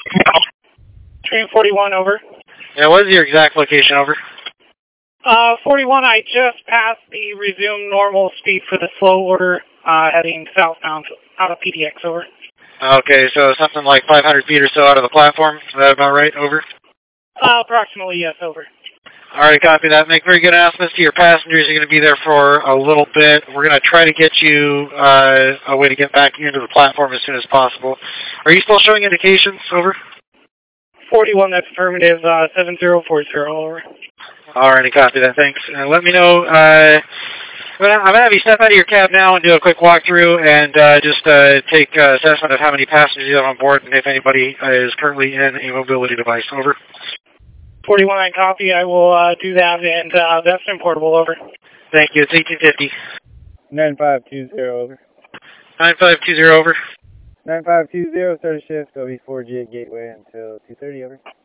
Train 41, over. Yeah, what is your exact location, over? 41, I just passed the resume normal speed for the slow order, heading southbound out of PDX, over. Okay, so something like 500 feet or so out of the platform. Is that about right, over? Approximately, yes, over. Alright, copy that. Make very good announcements to your passengers. You're going to be there for a little bit. We're going to try to get you a way to get back into the platform as soon as possible. Are you still showing indications, over? 41, that's affirmative, 7040, over. Alrighty, copy that. Thanks. Let me know. I'm going to have you step out of your cab now and do a quick walkthrough and just take assessment of how many passengers you have on board and if anybody is currently in a mobility device, over. 41, I copy. I will do that, and that's in portable, over. Thank you. It's 1850. 9520, over. 9520, over. 9520, start a shift, OB4G at Gateway until 2:30, over.